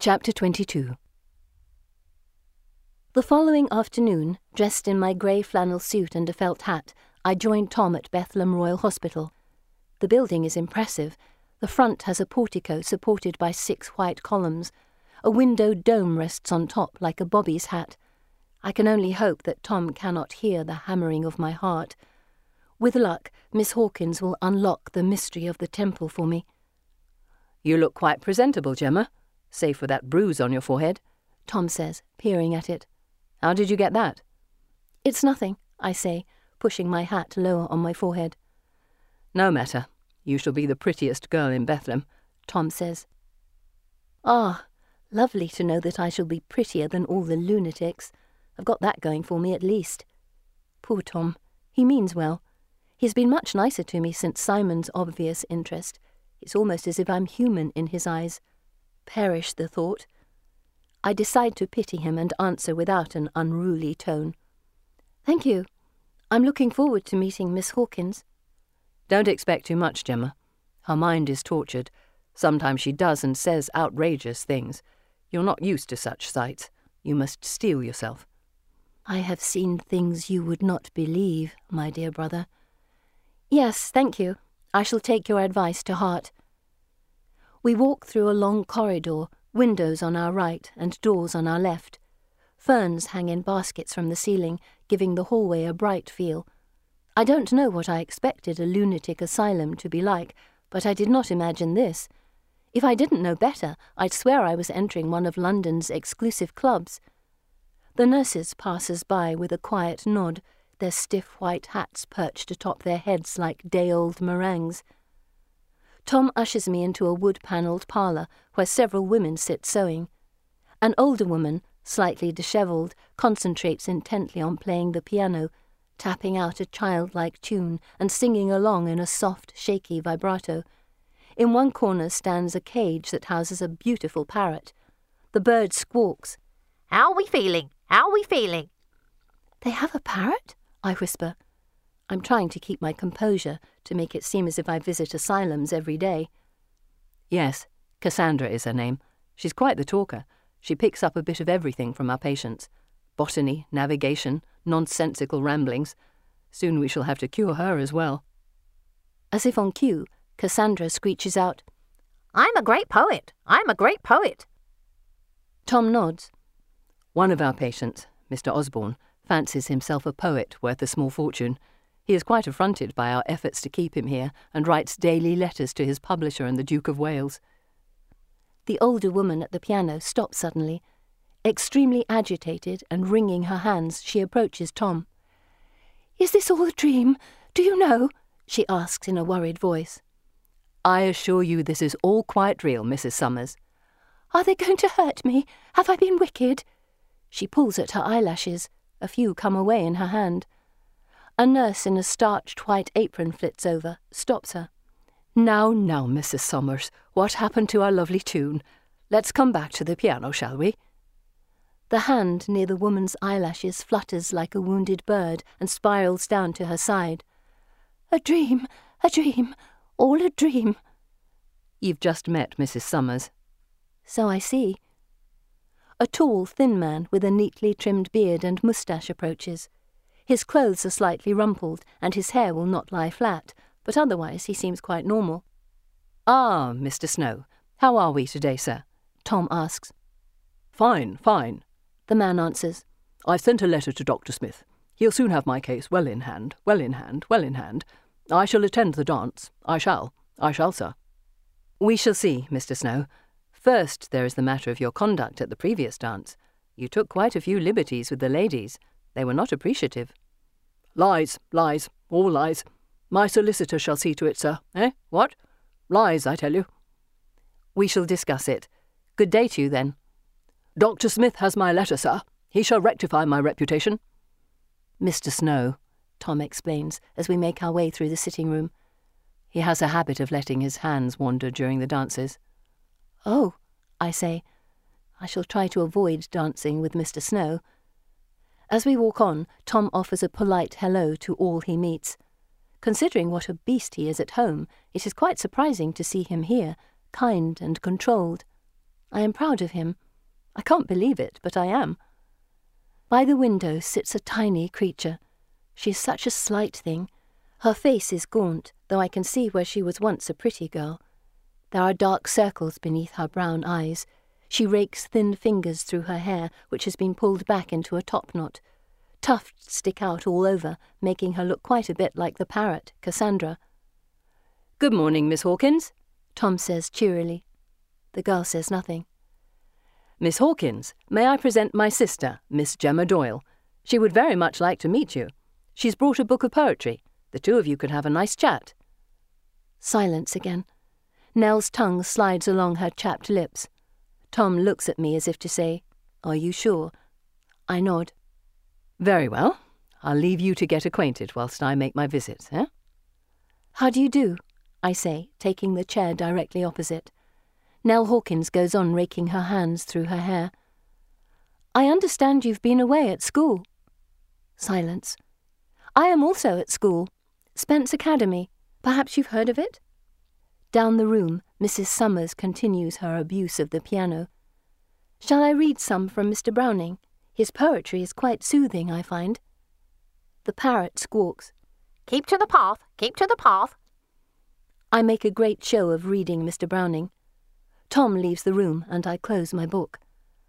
Chapter 22. The following afternoon, dressed in my grey flannel suit and a felt hat, I joined Tom at Bethlem Royal Hospital. The building is impressive. The front has a portico supported by 6 white columns. A windowed dome rests on top like a bobby's hat. I can only hope that Tom cannot hear the hammering of my heart. With luck, Miss Hawkins will unlock the mystery of the temple for me. "You look quite presentable, Gemma, save for that bruise on your forehead," Tom says, peering at it. "How did you get that?" "It's nothing," I say, pushing my hat lower on my forehead. "No matter. You shall be the prettiest girl in Bethlem," Tom says. Ah, lovely to know that I shall be prettier than all the lunatics. I've got that going for me at least. Poor Tom. He means well. He's been much nicer to me since Simon's obvious interest. It's almost as if I'm human in his eyes. Perish the thought. I decide to pity him and answer without an unruly tone. "Thank you. I'm looking forward to meeting Miss Hawkins." "Don't expect too much, Gemma. Her mind is tortured. Sometimes she does and says outrageous things. You're not used to such sights. You must steel yourself." "I have seen things you would not believe, my dear brother." "Yes, thank you. I shall take your advice to heart." We walk through a long corridor, windows on our right and doors on our left. Ferns hang in baskets from the ceiling, giving the hallway a bright feel. I don't know what I expected a lunatic asylum to be like, but I did not imagine this. If I didn't know better, I'd swear I was entering one of London's exclusive clubs. The nurses pass us by with a quiet nod, their stiff white hats perched atop their heads like day-old meringues. Tom ushers me into a wood-panelled parlour where several women sit sewing. An older woman, slightly dishevelled, concentrates intently on playing the piano, tapping out a childlike tune and singing along in a soft, shaky vibrato. In one corner stands a cage that houses a beautiful parrot. The bird squawks. "How are we feeling? How are we feeling?" "They have a parrot?" I whisper. I'm trying to keep my composure to make it seem as if I visit asylums every day. "Yes, Cassandra is her name. She's quite the talker. She picks up a bit of everything from our patients. Botany, navigation, nonsensical ramblings. Soon we shall have to cure her as well." As if on cue, Cassandra screeches out, "I'm a great poet. I'm a great poet." Tom nods. "One of our patients, Mr. Osborne, fancies himself a poet worth a small fortune. He is quite affronted by our efforts to keep him here and writes daily letters to his publisher and the Duke of Wales." The older woman at the piano stops suddenly. Extremely agitated and wringing her hands, she approaches Tom. "Is this all a dream? Do you know?" she asks in a worried voice. "I assure you this is all quite real, Mrs. Summers." "Are they going to hurt me? Have I been wicked?" She pulls at her eyelashes. A few come away in her hand. A nurse in a starched white apron flits over, stops her. Now, Mrs. Summers, what happened to our lovely tune? Let's come back to the piano, shall we?" The hand near the woman's eyelashes flutters like a wounded bird and spirals down to her side. A dream, all a dream." "You've just met Mrs. Summers." "So I see." A tall, thin man with a neatly trimmed beard and moustache approaches. His clothes are slightly rumpled, and his hair will not lie flat, but otherwise he seems quite normal. "Ah, Mr. Snow, how are we today, sir?" Tom asks. Fine, the man answers. "I've sent a letter to Dr. Smith. He'll soon have my case well in hand. I shall attend the dance. I shall, sir." "We shall see, Mr. Snow. First, there is the matter of your conduct at the previous dance. You took quite a few liberties with the ladies. They were not appreciative." Lies, all lies. My solicitor shall see to it, sir. What? Lies, I tell you." "We shall discuss it. Good day to you, then." "Dr. Smith has my letter, sir. He shall rectify my reputation." "Mr. Snow," Tom explains as we make our way through the sitting room. "He has a habit of letting his hands wander during the dances." "Oh," I say. I shall try to avoid dancing with Mr. Snow. As we walk on, Tom offers a polite hello to all he meets. Considering what a beast he is at home, it is quite surprising to see him here, kind and controlled. I am proud of him. I can't believe it, but I am. By the window sits a tiny creature. She is such a slight thing. Her face is gaunt, though I can see where she was once a pretty girl. There are dark circles beneath her brown eyes. She rakes thin fingers through her hair, which has been pulled back into a topknot. Tufts stick out all over, making her look quite a bit like the parrot, Cassandra. "Good morning, Miss Hawkins," Tom says cheerily. The girl says nothing. "Miss Hawkins, may I present my sister, Miss Gemma Doyle? She would very much like to meet you. She's brought a book of poetry. The two of you could have a nice chat." Silence again. Nell's tongue slides along her chapped lips. Tom looks at me as if to say, "Are you sure?" I nod. "Very well. I'll leave you to get acquainted whilst I make my visit, eh?" "How do you do?" I say, taking the chair directly opposite. Nell Hawkins goes on raking her hands through her hair. "I understand you've been away at school." Silence. "I am also at school. Spence Academy. Perhaps you've heard of it?" Down the room, Mrs. Summers continues her abuse of the piano. "Shall I read some from Mr. Browning? His poetry is quite soothing, I find." The parrot squawks. Keep to the path, keep to the path. I make a great show of reading Mr. Browning. Tom leaves the room and I close my book.